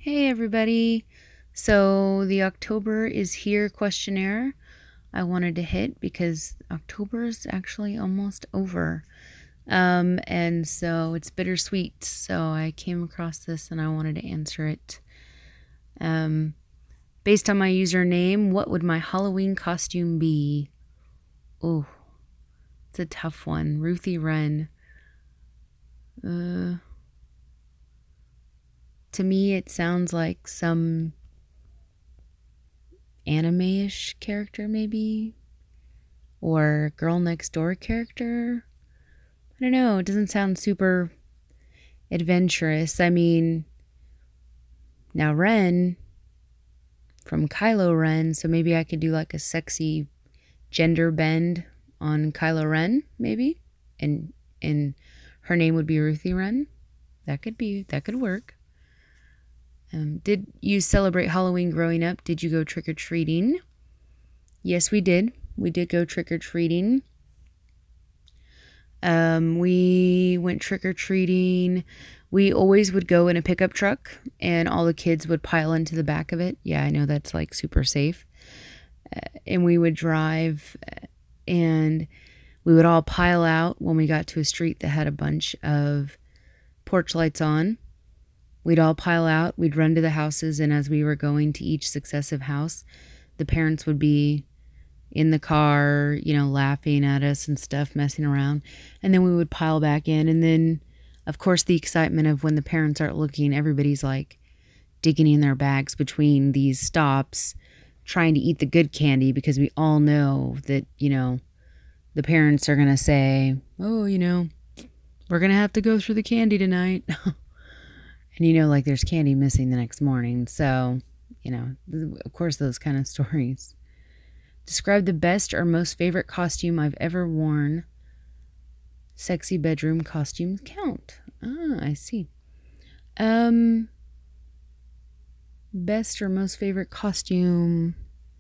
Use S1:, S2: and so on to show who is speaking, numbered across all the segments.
S1: Hey everybody. So the October is here questionnaire I wanted to hit because October is actually almost over. And so it's bittersweet. So I came across this and I wanted to answer it. Um, Based on my username, what would my Halloween costume be? Oh, it's a tough one. Ruthie Wren. To me, it sounds like some anime-ish character, maybe, or girl next door character. I don't know. It doesn't sound super adventurous. I mean, now Ren from Kylo Ren, so maybe I could do like a sexy gender bend on Kylo Ren, maybe, and her name would be Ruthie Wren. That could work. Did you celebrate Halloween growing up? Did you go trick or treating? Yes, we did. We did go trick or treating. We went trick or treating. We always would go in a pickup truck and all the kids would pile into the back of it. Yeah, I know that's like super safe. And we would drive and we would all pile out when we got to a street that had a bunch of porch lights on. We'd all pile out. We'd run to the houses. And as we were going to each successive house, the parents would be in the car, laughing at us and stuff, messing around. And then we would pile back in. And then, of course, the excitement of when the parents aren't looking, everybody's like digging in their bags between these stops, trying to eat the good candy because we all know that, the parents are going to say, oh, we're going to have to go through the candy tonight. And, like there's candy missing the next morning. So, of course, those kind of stories. Describe the best or most favorite costume I've ever worn. Sexy bedroom costumes count. Ah, I see. Best or most favorite costume.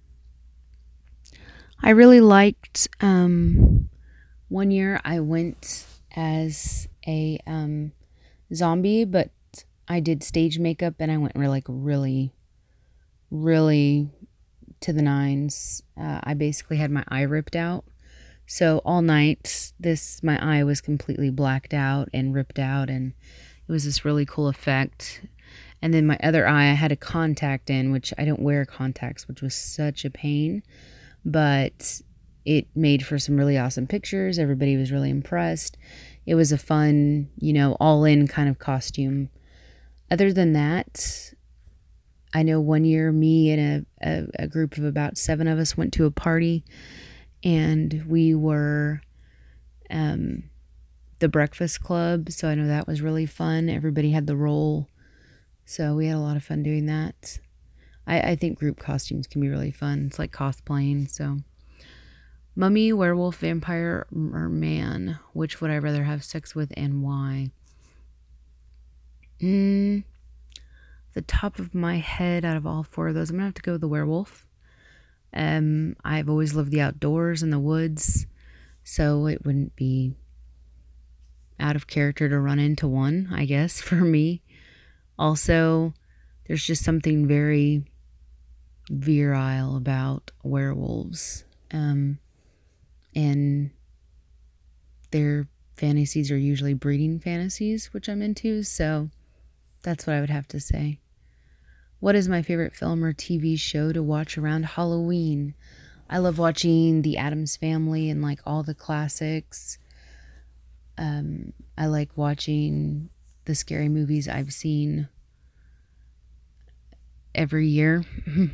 S1: I really liked, one year I went as a zombie, but I did stage makeup and I went really to the nines. I basically had my eye ripped out. So all night, my eye was completely blacked out and ripped out, and it was this really cool effect. And then my other eye, I had a contact in, which I don't wear contacts, which was such a pain. But it made for some really awesome pictures. Everybody was really impressed. It was a fun, all-in kind of costume. Other than that, I know one year me and a group of about 7 of us went to a party, and we were the Breakfast Club. So I know that was really fun. Everybody had the role. So we had a lot of fun doing that. I think group costumes can be really fun. It's like cosplaying. So mummy, werewolf, vampire, or man, which would I rather have sex with and why? The top of my head, out of all 4 of those, I'm gonna have to go with the werewolf. I've always loved the outdoors and the woods, so it wouldn't be out of character to run into one, I guess, for me. Also, there's just something very virile about werewolves, and their fantasies are usually breeding fantasies, which I'm into, so that's what I would have to say. What is my favorite film or TV show to watch around Halloween? I love watching The Addams Family and like all the classics. I like watching the scary movies I've seen every year.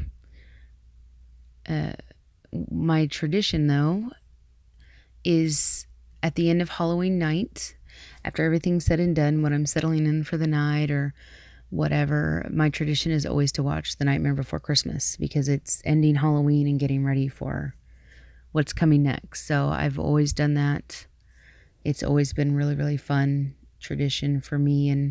S1: My tradition, though, is at the end of Halloween night, after everything's said and done, when I'm settling in for the night or whatever, my tradition is always to watch The Nightmare Before Christmas because it's ending Halloween and getting ready for what's coming next. So I've always done that. It's always been really fun tradition for me, and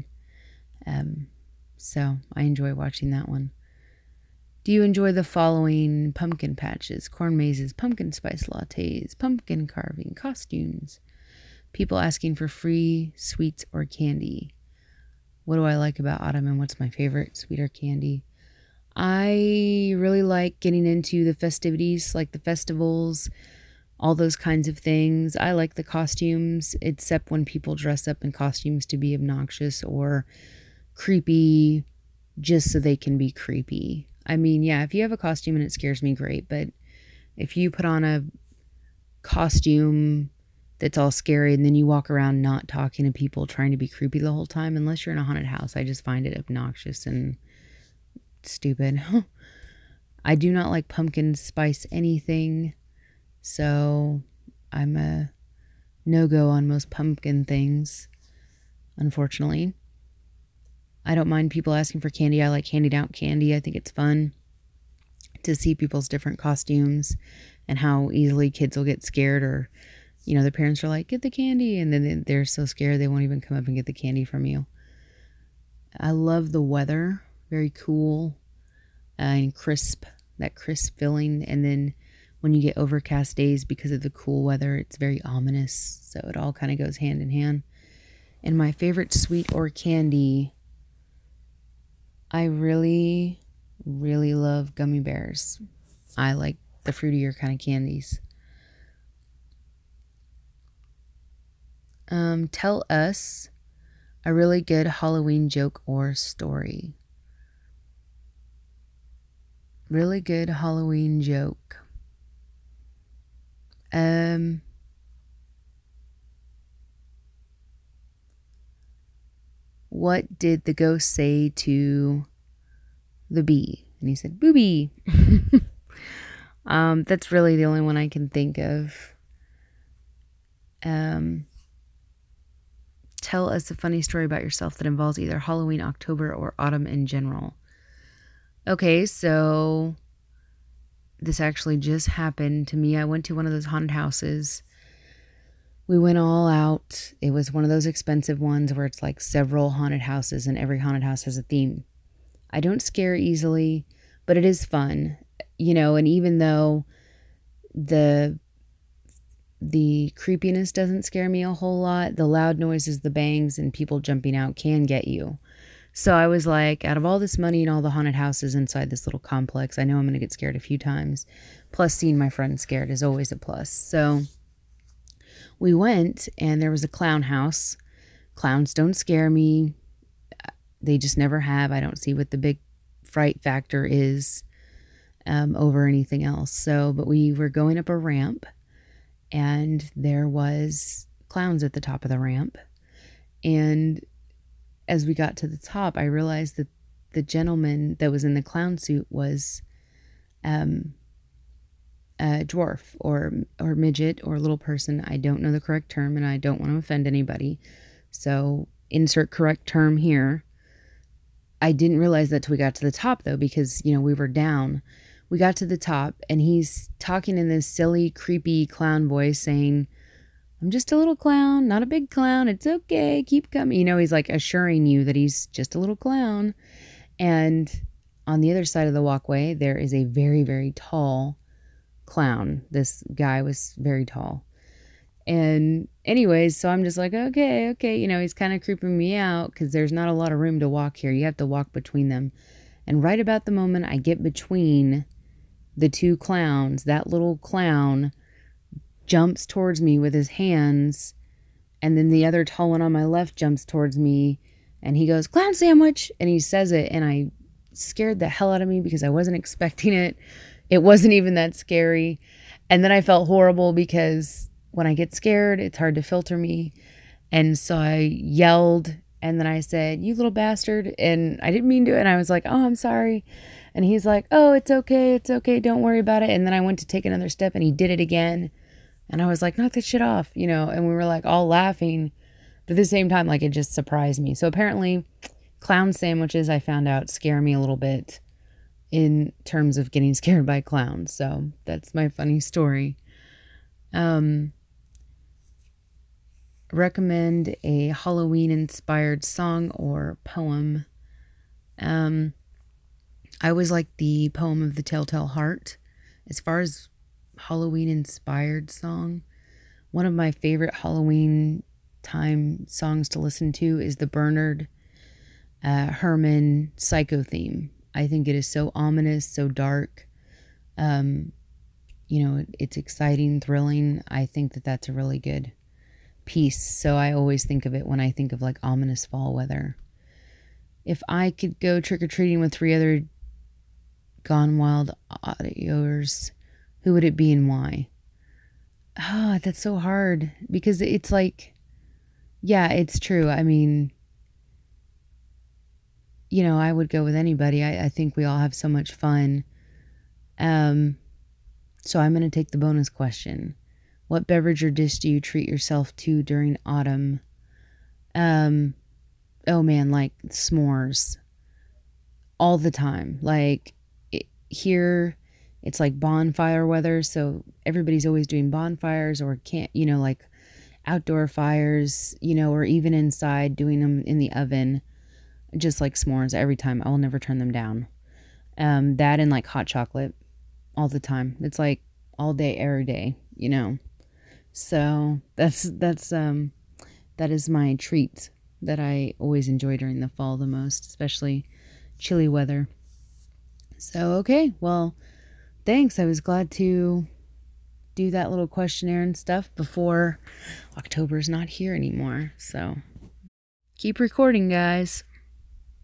S1: so I enjoy watching that one. Do you enjoy the following: pumpkin patches, corn mazes, pumpkin spice lattes, pumpkin carving, costumes, people asking for free sweets or candy? what do I like about autumn and what's my favorite sweet or candy? I really like getting into the festivities, like the festivals, all those kinds of things. I like the costumes, except when people dress up in costumes to be obnoxious or creepy just so they can be creepy. I mean, yeah, if you have a costume and it scares me, great. But if you put on a costume that's all scary and then you walk around not talking to people, trying to be creepy the whole time, unless you're in a haunted house, I just find it obnoxious and stupid. I do not like pumpkin spice anything, so I'm a no-go on most pumpkin things, unfortunately. I don't mind people asking for candy. I like handing out candy. I think it's fun to see people's different costumes and how easily kids will get scared, or, their parents are like, get the candy, and then they're so scared they won't even come up and get the candy from you. I love the weather. Very cool and crisp, that crisp feeling. And then when you get overcast days because of the cool weather, it's very ominous. So it all kind of goes hand in hand. And my favorite sweet or candy, I really, really love gummy bears. I like the fruitier kind of candies. Tell us a really good Halloween joke or story. Really good Halloween joke. What did the ghost say to the bee? And he said, booby. That's really the only one I can think of. Tell us a funny story about yourself that involves either Halloween, October, or autumn in general. Okay, so this actually just happened to me. I went to one of those haunted houses. We went all out. It was one of those expensive ones where it's like several haunted houses and every haunted house has a theme. I don't scare easily, but it is fun, and even though the creepiness doesn't scare me a whole lot, the loud noises, the bangs, and people jumping out can get you. So I was like, out of all this money and all the haunted houses inside this little complex, I know I'm going to get scared a few times. Plus, seeing my friends scared is always a plus. So we went, and there was a clown house. Clowns don't scare me. They just never have. I don't see what the big fright factor is over anything else. So, but we were going up a ramp, and there was clowns at the top of the ramp. And as we got to the top, I realized that the gentleman that was in the clown suit was a dwarf or midget or little person. I don't know the correct term, and I don't want to offend anybody. So insert correct term here. I didn't realize that till we got to the top, though, because, we were down. We got to the top, and he's talking in this silly, creepy clown voice saying, I'm just a little clown, not a big clown. It's okay. Keep coming. He's like assuring you that he's just a little clown. And on the other side of the walkway, there is a very, very tall clown. This guy was very tall. And anyways, so I'm just like, okay. He's kind of creeping me out because there's not a lot of room to walk here. You have to walk between them. And right about the moment I get between the two clowns, that little clown jumps towards me with his hands, and then the other tall one on my left jumps towards me, and he goes, clown sandwich, and he says it, and I scared the hell out of me because I wasn't expecting it. It wasn't even that scary. And then I felt horrible because when I get scared, it's hard to filter me. And so I yelled, and then I said, you little bastard, and I didn't mean to, and I was like, oh, I'm sorry. And he's like, oh, it's okay, don't worry about it. And then I went to take another step, and he did it again. And I was like, knock that shit off, and we were like all laughing. But at the same time, like, it just surprised me. So apparently clown sandwiches, I found out, scare me a little bit in terms of getting scared by clowns. So that's my funny story. Recommend a Halloween inspired song or poem. I always like the poem of the Telltale Heart. As far as Halloween inspired song, one of my favorite Halloween time songs to listen to is the Bernard Herman Psycho theme. I think it is so ominous, so dark. Um, it's exciting, thrilling. I think that that's a really good piece. So I always think of it when I think of like ominous fall weather. If I could go trick or treating with 3 other Gone Wild audioers, who would it be and why? Ah, that's so hard because it's like, yeah, it's true. I mean, I would go with anybody. I think we all have so much fun. So I'm going to take the bonus question. What beverage or dish do you treat yourself to during autumn? Oh man, like s'mores all the time. Like here, it's like bonfire weather, so everybody's always doing bonfires or can't, like outdoor fires, or even inside doing them in the oven, just like s'mores every time. I will never turn them down. That and like hot chocolate all the time. It's like all day, every day. So that is my treat that I always enjoy during the fall the most, especially chilly weather. So, okay, well, thanks. I was glad to do that little questionnaire and stuff before October's not here anymore. So, keep recording, guys.